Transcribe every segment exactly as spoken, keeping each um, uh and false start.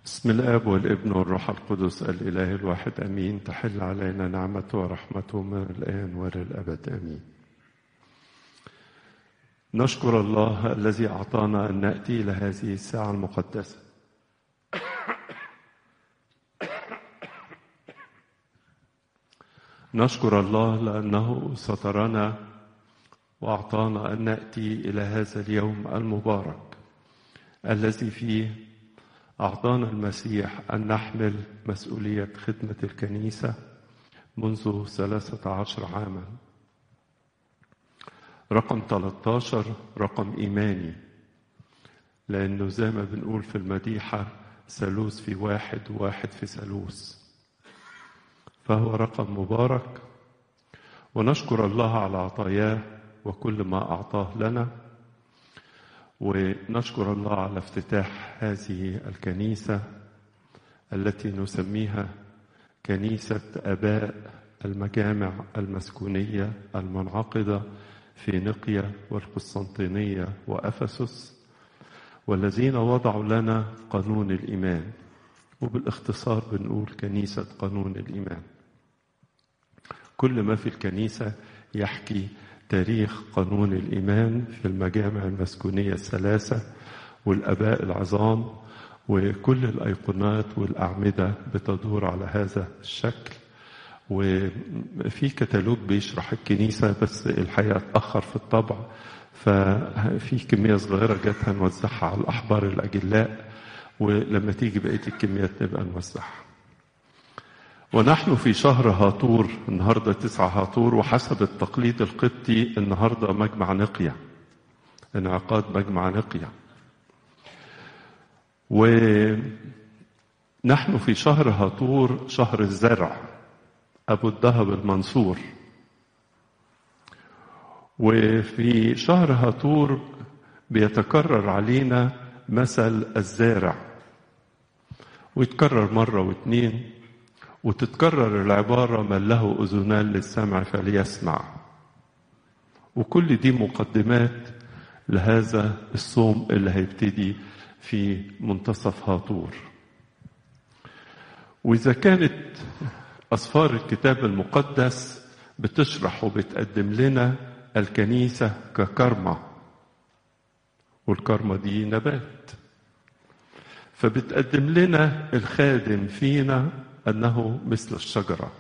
بسم الآب والابن والروح القدس الإله الواحد أمين. تحل علينا نعمته ورحمته من الآن وللأبد أمين. نشكر الله الذي أعطانا أن نأتي إلى هذه الساعة المقدسة. نشكر الله لأنه سترنا وأعطانا أن نأتي إلى هذا اليوم المبارك الذي فيه أعطانا المسيح أن نحمل مسؤولية خدمة الكنيسة منذ ثلاثة عشر عاما. رقم ثلاثة عشر رقم إيماني، لأنه زي ما بنقول في المديحة ثالوث في واحد وواحد في ثالوث، فهو رقم مبارك. ونشكر الله على عطاياه وكل ما أعطاه لنا، ونشكر الله على افتتاح هذه الكنيسة التي نسميها كنيسة آباء المجامع المسكونية المنعقدة في نقيا والقسطنطينية وأفسس، والذين وضعوا لنا قانون الإيمان، وبالاختصار بنقول كنيسة قانون الإيمان. كل ما في الكنيسة يحكي تاريخ قانون الإيمان في المجامع المسكونية الثلاثة والآباء العظام، وكل الأيقونات والأعمدة بتدور على هذا الشكل. وفي كتالوج بيشرح الكنيسة، بس الحقيقة اتأخر في الطبع، ففي كمية صغيرة جت هنوزعها على الأحبار الأجلاء، ولما تيجي بقية الكميات نبقى نوزعها. ونحن في شهر هاطور، النهاردة تسعة هاطور، وحسب التقليد القبطي النهاردة مجمع نقيا، انعقاد مجمع نقيا. ونحن في شهر هاطور شهر الزرع، أبو الذهب المنصور. وفي شهر هاطور بيتكرر علينا مثل الزارع، ويتكرر مرة واثنين، وتتكرر العبارة من له أذنان للسمع فليسمع. وكل دي مقدمات لهذا الصوم اللي هيبتدي في منتصف هاطور. وإذا كانت أسفار الكتاب المقدس بتشرح وبتقدم لنا الكنيسة ككرمة، والكرمة دي نبات، فبتقدم لنا الخادم فينا أنه مثل الشجرة.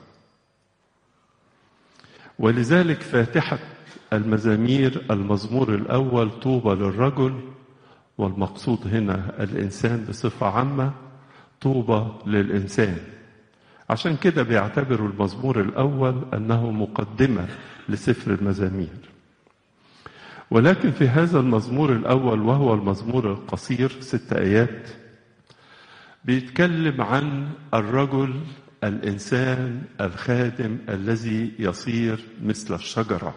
ولذلك فاتحة المزامير المزمور الأول طوبى للرجل، والمقصود هنا الإنسان بصفة عامة، طوبى للإنسان. عشان كده بيعتبروا المزمور الأول أنه مقدمة لسفر المزامير. ولكن في هذا المزمور الأول، وهو المزمور القصير ست آيات، بيتكلم عن الرجل الإنسان الخادم الذي يصير مثل الشجرة.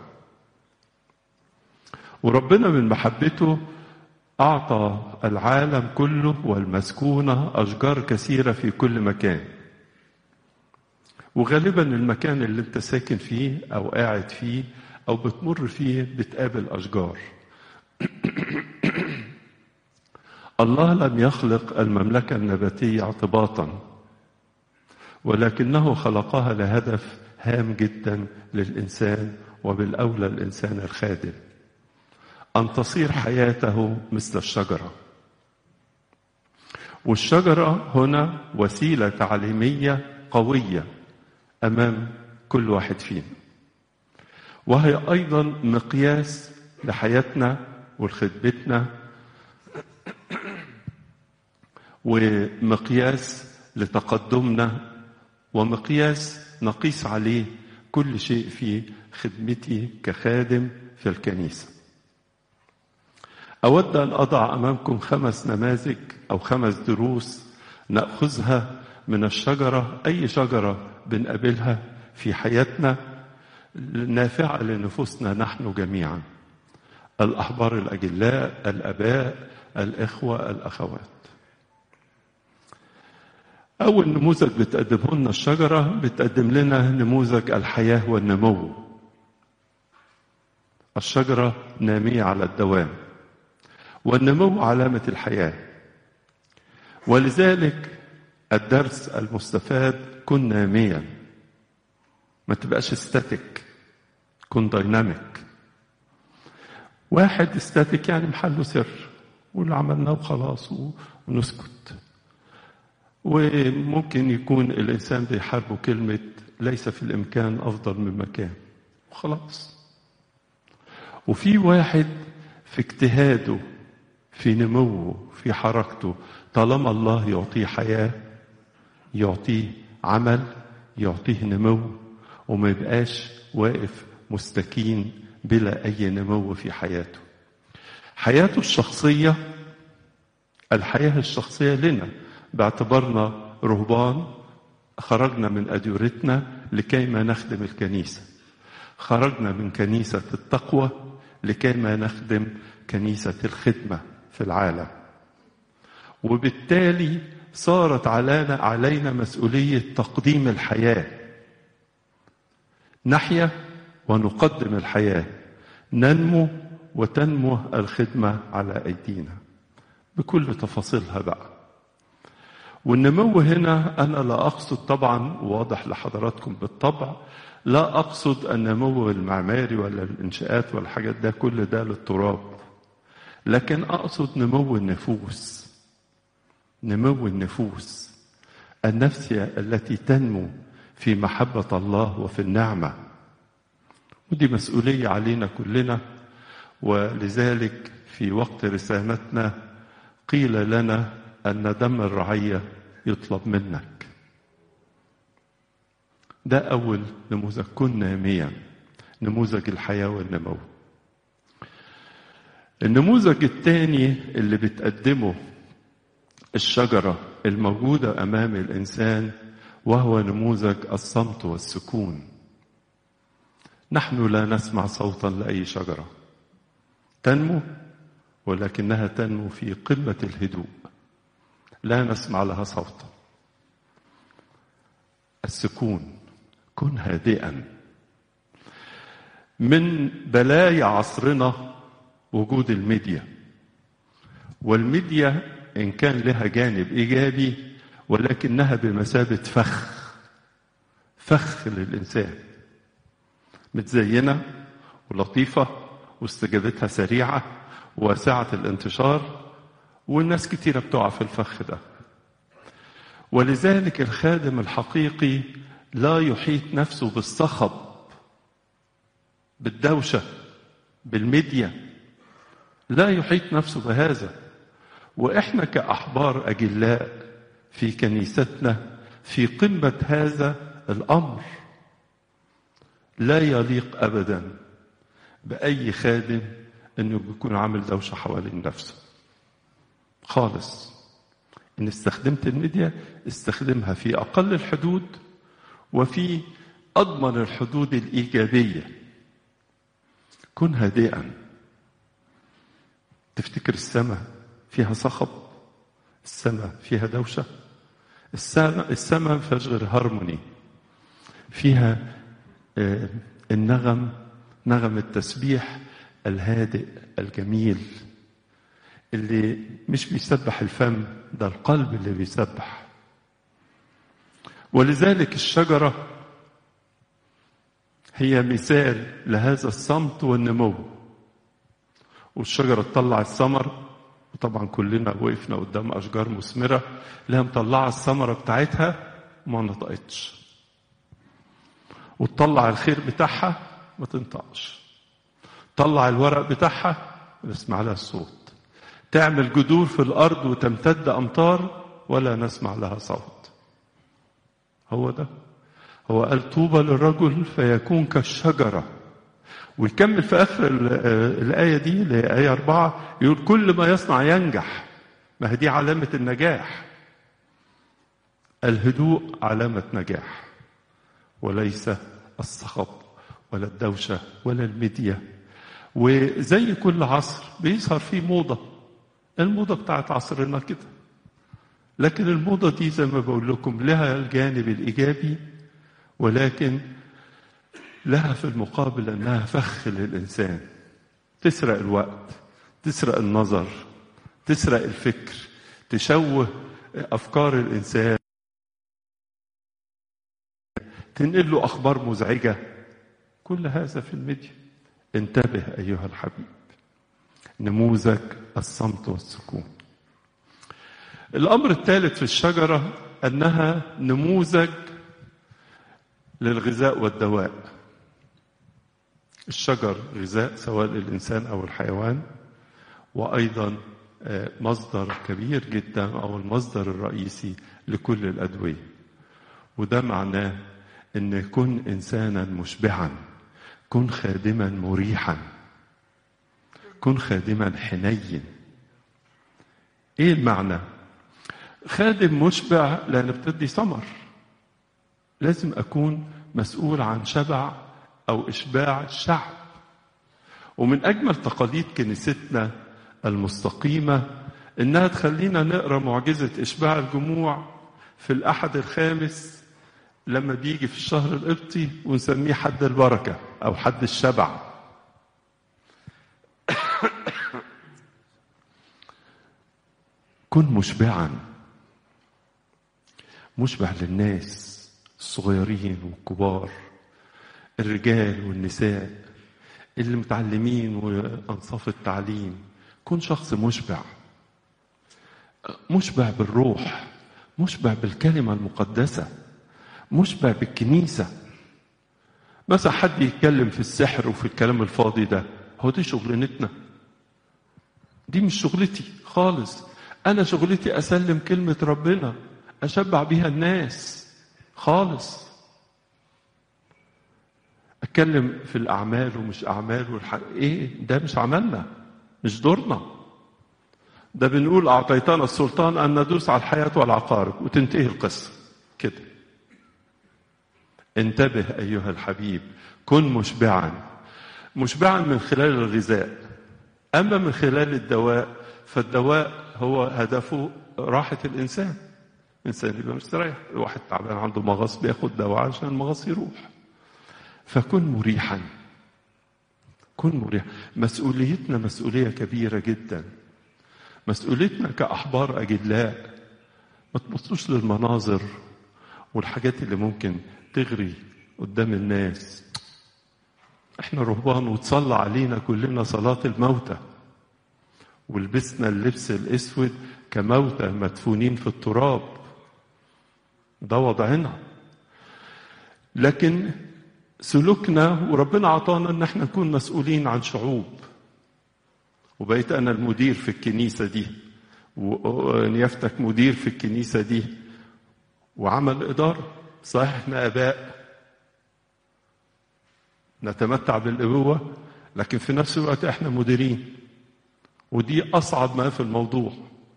وربنا من محبته أعطى العالم كله والمسكونة أشجار كثيرة في كل مكان، وغالبا المكان اللي انت ساكن فيه أو قاعد فيه أو بتمر فيه بتقابل أشجار. الله لم يخلق المملكة النباتية اعتباطا، ولكنه خلقها لهدف هام جدا للإنسان، وبالأولى الإنسان الخادم، أن تصير حياته مثل الشجرة. والشجرة هنا وسيلة تعليمية قوية أمام كل واحد فينا، وهي أيضا مقياس لحياتنا ولخدمتنا، ومقياس لتقدمنا، ومقياس نقيس عليه كل شيء في خدمتي كخادم في الكنيسة. أود أن أضع أمامكم خمس نماذج أو خمس دروس نأخذها من الشجرة، أي شجرة بنقابلها في حياتنا نافعة لنفوسنا نحن جميعا، الأحبار الأجلاء، الأباء، الإخوة، الأخوات. أول نموذج بتقدمه لنا الشجرة، بتقدم لنا نموذج الحياة والنمو. الشجرة نامية على الدوام، والنمو علامة الحياة. ولذلك الدرس المستفاد: كن ناميا، ما تبقاش استاتيك، كن دايناميك. واحد استاتيك يعني محله سر واللي عملناه وخلاص ونسكت. وممكن يكون الإنسان بيحاربه كلمة ليس في الإمكان أفضل من مكان وخلاص. وفي واحد في اجتهاده، في نموه، في حركته، طالما الله يعطيه حياة، يعطيه عمل، يعطيه نمو، وما يبقاش واقف مستكين بلا أي نمو في حياته. حياته الشخصية، الحياة الشخصية لنا باعتبارنا رهبان، خرجنا من أديرتنا لكي ما نخدم الكنيسة، خرجنا من كنيسة التقوى لكي ما نخدم كنيسة الخدمة في العالم. وبالتالي صارت علينا علينا مسؤولية تقديم الحياة. نحيا ونقدم الحياة، ننمو وتنمو الخدمة على أيدينا بكل تفاصيلها بقى. والنمو هنا أنا لا أقصد طبعا، واضح لحضراتكم بالطبع، لا أقصد النمو المعماري ولا الإنشاءات ولا الحاجات ده، كل ده للتراب، لكن أقصد نمو النفوس. نمو النفوس، النفس التي تنمو في محبة الله وفي النعمة. ودي مسؤولية علينا كلنا. ولذلك في وقت رسامتنا قيل لنا أن دم الرعية يطلب منك. ده أول نموذج، كن ناميا، نموذج الحياة والنمو. النموذج الثاني اللي بتقدمه الشجرة الموجودة أمام الإنسان وهو نموذج الصمت والسكون. نحن لا نسمع صوتا لأي شجرة تنمو، ولكنها تنمو في قمة الهدوء، لا نسمع لها صوتا. السكون، كن هادئا. من بلايا عصرنا وجود الميديا، والميديا إن كان لها جانب إيجابي ولكنها بمثابة فخ فخ للإنسان، متزينة ولطيفة واستجابتها سريعة واسعة الانتشار، والناس كتيرة بتقع في الفخ ده. ولذلك الخادم الحقيقي لا يحيط نفسه بالصخب، بالدوشة، بالميديا، لا يحيط نفسه بهذا. وإحنا كأحبار أجلاء في كنيستنا في قمة هذا الأمر. لا يليق أبدا بأي خادم أنه يكون عامل دوشة حوالين نفسه خالص. إن استخدمت الميديا استخدمها في أقل الحدود وفي أضمن الحدود الإيجابية. كن هادئا. تفتكر السماء فيها صخب؟ السماء فيها دوشة؟ السماء السماء فيهاش غير هارموني، فيها آه النغم، نغم التسبيح الهادئ الجميل اللي مش بيسبح الفم، ده القلب اللي بيسبح. ولذلك الشجرة هي مثال لهذا الصمت والنمو. والشجرة تطلع الثمر، وطبعا كلنا وقفنا قدام أشجار مثمرة لها مطلعة الثمرة بتاعتها وما نطقتش، وتطلع الخير بتاعها ما تنطقش، تطلع الورق بتاعها نسمع لها الصوت، تعمل جذور في الأرض وتمتد أمطار ولا نسمع لها صوت. هو ده، هو قال طوبى للرجل فيكون كالشجرة. ويكمل في آخر الآية دي اللي هي آية أربعة يقول كل ما يصنع ينجح. ما هي دي علامة النجاح. الهدوء علامة نجاح، وليس الصخب ولا الدوشة ولا الميديا. وزي كل عصر بيظهر فيه موضة، الموضة بتاعت عصرنا كده، لكن الموضة دي زي ما بقول لكم لها الجانب الإيجابي، ولكن لها في المقابل أنها فخ للإنسان، تسرق الوقت، تسرق النظر، تسرق الفكر، تشوه أفكار الإنسان. تنقل له أخبار مزعجة، كل هذا في الميديا. انتبه أيها الحبيب. نموذج الصمت والسكون. الأمر الثالث في الشجرة أنها نموذج للغذاء والدواء. الشجر غذاء سواء للإنسان أو الحيوان، وأيضا مصدر كبير جدا أو المصدر الرئيسي لكل الأدوية. وده معناه أن كن إنسانا مشبعا، كن خادما مريحا، كن خادما حنين. إيه المعنى؟ خادم مشبع لأن بتدي ثمر. لازم أكون مسؤول عن شبع أو إشباع الشعب. ومن أجمل تقاليد كنيستنا المستقيمة إنها تخلينا نقرأ معجزة إشباع الجموع في الأحد الخامس لما بيجي في الشهر القبطي، ونسميه حد البركة أو حد الشبع. كن مشبعا، مشبع للناس الصغيرين والكبار، الرجال والنساء، اللي متعلمين وأنصاف التعليم. كن شخص مشبع، مشبع بالروح، مشبع بالكلمة المقدسة، مشبع بالكنيسة. مثلا حد يتكلم في السحر وفي الكلام الفاضي ده، هو دي شغلتنا؟ دي مش شغلتي خالص. أنا شغلتي أسلم كلمة ربنا، أشبع بيها الناس خالص. أتكلم في الأعمال ومش أعمال والحق. إيه ده؟ مش عملنا، مش دورنا. ده بنقول أعطيتنا السلطان أن ندوس على الحياة والعقارب وتنتهي القصة كده. انتبه أيها الحبيب. كن مشبعا، مشبعا من خلال الغذاء. أما من خلال الدواء، فالدواء هو هدفه راحة الإنسان. الإنسان يبقى مستريح. الواحد تعبان عنده مغص بياخد دواء عشان المغص يروح. فكن مريحا، كن مريح. مسؤوليتنا مسؤولية كبيرة جدا. مسؤوليتنا كأحبار أجلاء. ما تبصوش للمناظر والحاجات اللي ممكن تغري قدام الناس. احنا رهبان وتصلى علينا كلنا صلاة الموتى، ولبسنا اللبس الاسود كموتى مدفونين في التراب. ده وضعنا. لكن سلوكنا، وربنا عطانا ان احنا نكون مسؤولين عن شعوب. وبقيت انا المدير في الكنيسة دي، ونيافتك مدير في الكنيسة دي، وعمل إدارة. صحيح احنا آباء نتمتع بالأبوة، لكن في نفس الوقت احنا مديرين. ودي أصعب ما في الموضوع،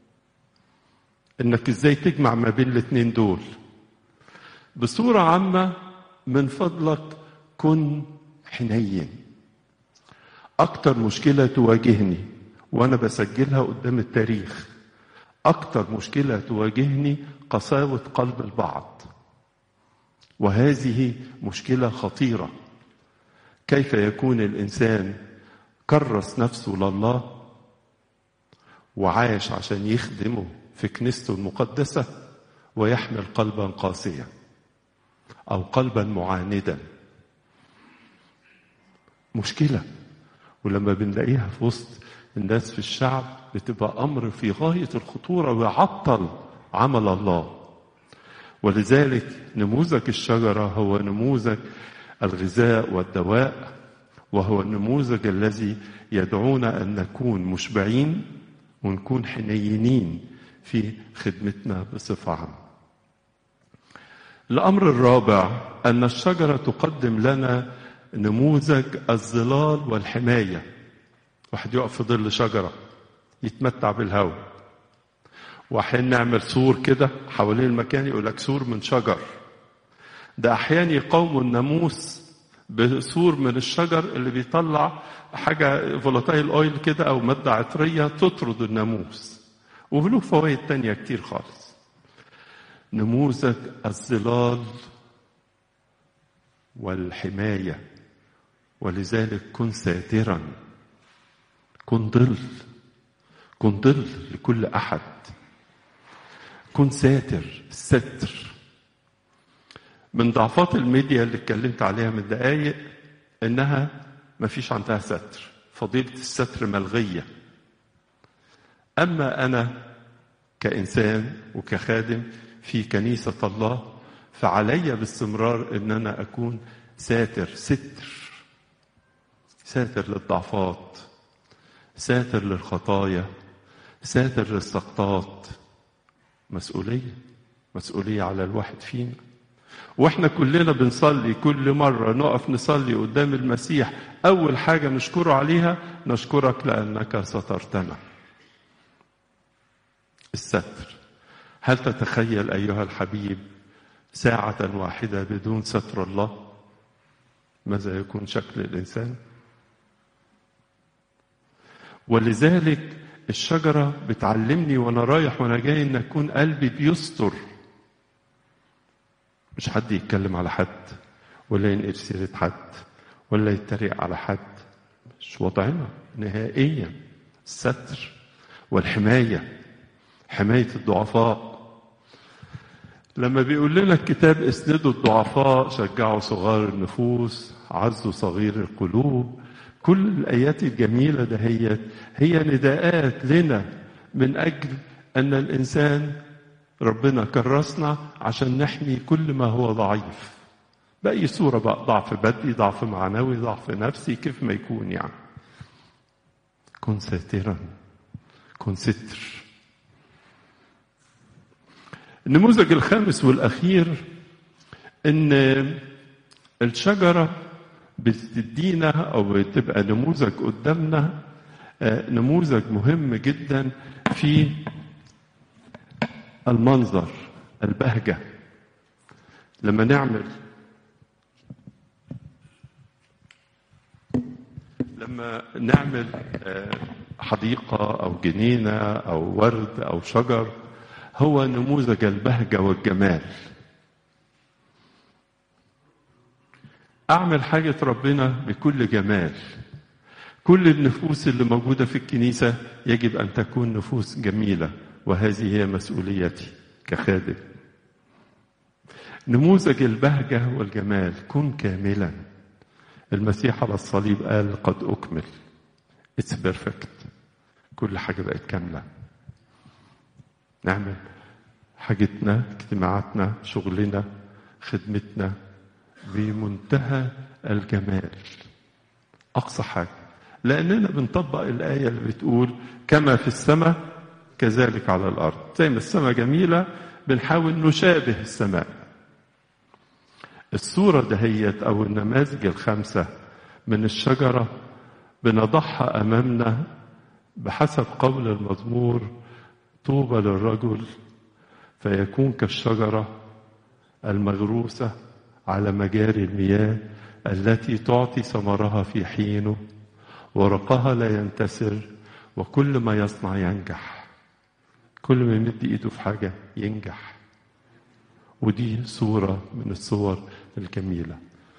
إنك إزاي تجمع ما بين الاثنين دول. بصورة عامة من فضلك كن حنين. أكتر مشكلة تواجهني وأنا بسجلها قدام التاريخ، أكتر مشكلة تواجهني قساوة قلب البعض، وهذه مشكلة خطيرة. كيف يكون الإنسان كرس نفسه لله وعاش عشان يخدمه في كنيسته المقدسة، ويحمل قلبا قاسيا أو قلبا معاندا؟ مشكلة. ولما بنلاقيها في وسط الناس في الشعب بتبقى أمر في غاية الخطورة ويعطل عمل الله. ولذلك نموذج الشجرة هو نموذج الغذاء والدواء، وهو النموذج الذي يدعونا أن نكون مشبعين ونكون حنينين في خدمتنا بصفة عامة. الأمر الرابع أن الشجرة تقدم لنا نموذج الظلال والحماية. واحد يقف في ظل شجرة يتمتع بالهواء، وأحيانا نعمل سور كده حوالين المكان يقول لك سور من شجر. ده أحيانا يقاوموا الناموس بسور من الشجر اللي بيطلع حاجة فولاتايل أويل كده أو مادة عطرية تطرد الناموس، وله فوائد تانية كتير خالص. نموذج الظلال والحماية. ولذلك كن ساترا، كن ظل، كن ظل لكل أحد. كن ساتر. الستر من ضعفات الميديا اللي اتكلمت عليها من دقايق انها ما فيش عندها ستر، فضيلة الستر ملغية. اما انا كإنسان وكخادم في كنيسة الله فعلي باستمرار ان انا اكون ساتر، ستر ساتر للضعفات، ساتر للخطايا، ساتر للسقطات. مسؤولية مسؤولية على الواحد فينا. واحنا كلنا بنصلي، كل مرة نقف نصلي قدام المسيح اول حاجة نشكره عليها نشكرك لانك سترتنا. الستر. هل تتخيل ايها الحبيب ساعة واحدة بدون ستر الله ماذا يكون شكل الانسان؟ ولذلك الشجرة بتعلمني وانا رايح وانا جاي ان اكون قلبي بيستر، مش حد يتكلم على حد ولا ينقل سيرة حد ولا يتريق على حد، مش وضعنا نهائيا. الستر والحماية، حماية الضعفاء. لما بيقول لنا الكتاب اسندوا الضعفاء، شجعوا صغار النفوس، عزوا صغير القلوب، كل الآيات الجميلة دهيت هي نداءات لنا من أجل أن الإنسان ربنا كرسنا عشان نحمي كل ما هو ضعيف بأي صورة بقى، ضعف بدني، ضعف معنوي، ضعف نفسي، كيف ما يكون. يعني كن ساترا، كن ستر. النموذج الخامس والأخير إن الشجرة بتدينا أو بتبقى نموذج قدامنا، نموذج مهم جدا في المنظر، البهجة. لما نعمل لما نعمل حديقة أو جنينة أو ورد أو شجر، هو نموذج البهجة والجمال. أعمل حاجة ربنا بكل جمال. كل النفوس اللي موجودة في الكنيسة يجب أن تكون نفوس جميلة، وهذه هي مسؤوليتي كخادم. نموذج البهجة والجمال، كن كاملا. المسيح على الصليب قال قد أكمل. It's perfect. كل حاجة بقت كاملة. نعمل حاجتنا، اجتماعاتنا، شغلنا، خدمتنا بمنتهى الجمال، أقصى حاجة، لأننا بنطبق الآية اللي بتقول كما في السماء كذلك على الأرض. زي ما السماء جميلة بنحاول نشابه السماء. الصورة دهيت أو النماذج الخمسة من الشجرة بنضعها أمامنا بحسب قول المزمور: طوبى للرجل فيكون كالشجرة المغروسة على مجاري المياه التي تعطي ثمرها في حينه، ورقها لا ينتسر، وكل ما يصنع ينجح. كل ما يمد ايده في حاجة ينجح. ودي صورة من الصور الجميلة.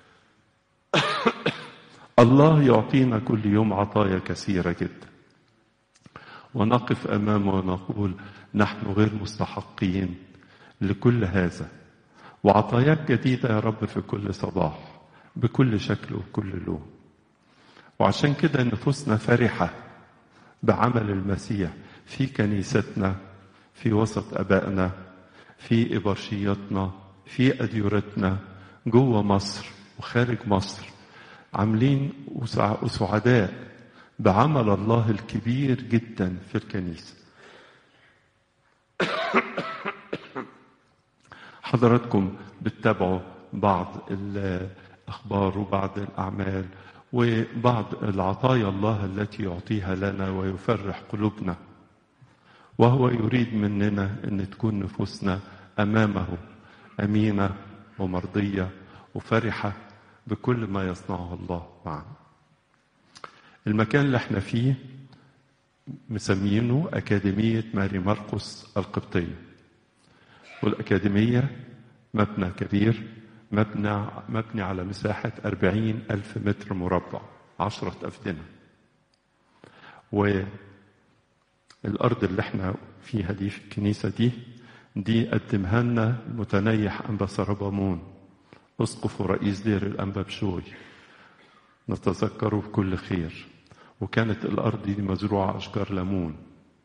الله يعطينا كل يوم عطايا كثيرة جدا، ونقف أمامه ونقول نحن غير مستحقين لكل هذا، وعطاياك جديدة يا رب في كل صباح بكل شكل وكل لون. وعشان كده نفوسنا فرحة بعمل المسيح في كنيستنا، في وسط أبائنا، في إبرشياتنا، في أديرتنا، جوه مصر وخارج مصر، عاملين وسعداء بعمل الله الكبير جدا في الكنيسة. حضراتكم بتتابعوا بعض الأخبار وبعض الأعمال وبعض العطايا الله التي يعطيها لنا ويفرح قلوبنا، وهو يريد مننا أن تكون نفوسنا أمامه أمينة ومرضية وفرحة بكل ما يصنعه الله معنا. المكان اللي احنا فيه مسمينه أكاديمية ماري مرقس القبطية، والأكاديمية مبنى كبير، مبنى مبني على مساحة أربعين ألف متر مربع، عشرة أفدنة. والأرض اللي احنا فيها دي في الكنيسة دي دي قدمها لنا المتنيح أنبا سربامون، أسقف ورئيس دير الأنبا بشوي، نتذكره بكل خير. وكانت الأرض دي مزروعة أشجار ليمون،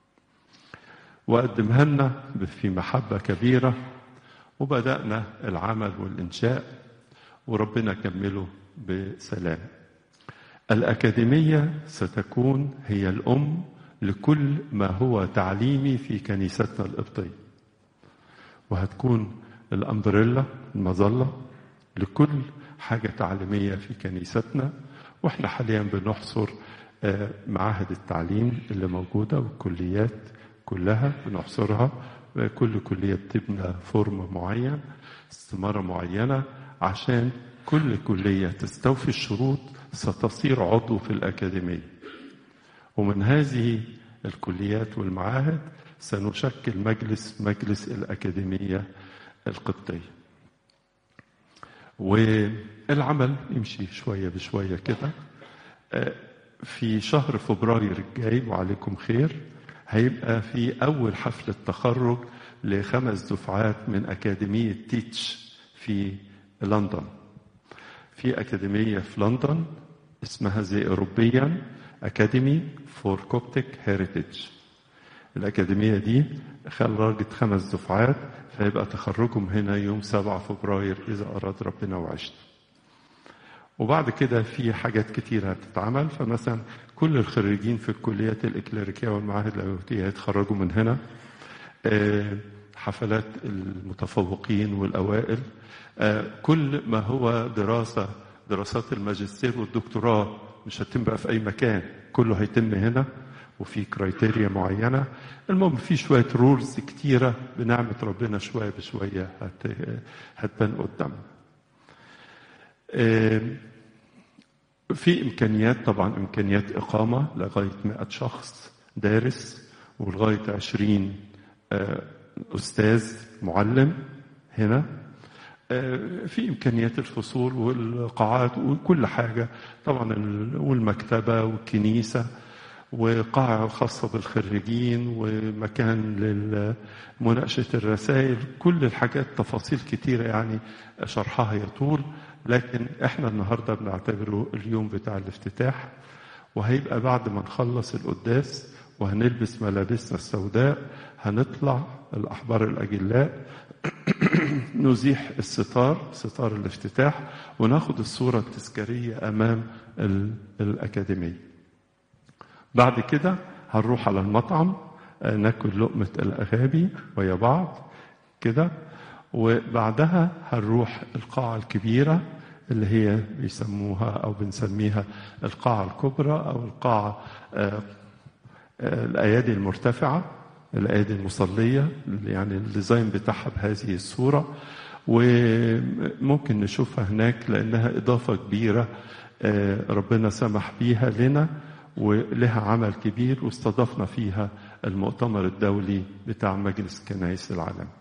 وقدمها لنا في محبة كبيرة، وبدأنا العمل والإنشاء، وربنا كمله بسلام. الأكاديمية ستكون هي الأم لكل ما هو تعليمي في كنيستنا القبطية، وهتكون الأمبريلا المظلة لكل حاجة تعليمية في كنيستنا. وإحنا حاليا بنحصر معاهد التعليم اللي موجودة والكليات كلها بنحصرها. كل كلية بتبنى فورم معين، استمارة معينة، عشان كل كلية تستوفي الشروط ستصير عضو في الأكاديمية. ومن هذه الكليات والمعاهد سنشكل مجلس مجلس الأكاديمية القبطية. والعمل يمشي شوية بشوية كده. في شهر فبراير الجاي وعليكم خير هيبقى في أول حفلة تخرج لخمس دفعات من أكاديمية تيتش في لندن. في أكاديمية في لندن اسمها زي أوروبيان أكاديمي فور كوبتيك هيريتيج. الأكاديمية دي خرجت خمس دفعات، فيبقى تخرجهم هنا يوم سبعة فبراير إذا أراد ربنا وعشنا. وبعد كده في حاجات كتير هتتعمل. فمثلا كل الخريجين في الكليات الإكليريكية والمعاهد اللاهوتية هيتخرجوا من هنا. حفلات المتفوقين والأوائل، كل ما هو دراسة دراسات الماجستير والدكتوراه مش هتتم بقى في أي مكان، كله هيتم هنا وفي كرايتيريا معينة. المهم في شوية رولز كتيرة بنعمة ربنا شوية بشوية هتبان قدام. في إمكانيات، طبعا إمكانيات إقامة لغاية مئة شخص دارس، ولغاية عشرين أستاذ معلم هنا. في إمكانيات الفصول والقاعات وكل حاجة طبعا، والمكتبة والكنيسة وقاعة خاصة بالخريجين ومكان لمناقشة الرسائل. كل الحاجات تفاصيل كتيرة يعني شرحها يطول، لكن احنا النهاردة بنعتبره اليوم بتاع الافتتاح. وهيبقى بعد ما نخلص القداس وهنلبس ملابسنا السوداء هنطلع الأحبار الأجلاء نزيح الستار ستار الافتتاح وناخد الصورة التذكارية أمام الأكاديمية. بعد كده هنروح على المطعم ناكل لقمة الأغابي ويا بعض كده، وبعدها هنروح القاعة الكبيرة اللي هي بيسموها أو بنسميها القاعة الكبرى أو القاعة الأيادي المرتفعة، الأيادي المصلية، يعني الديزاين بتاعها بهذه الصورة. وممكن نشوفها هناك لأنها إضافة كبيرة ربنا سمح بيها لنا ولها عمل كبير، واستضفنا فيها المؤتمر الدولي بتاع مجلس كنائس العالم.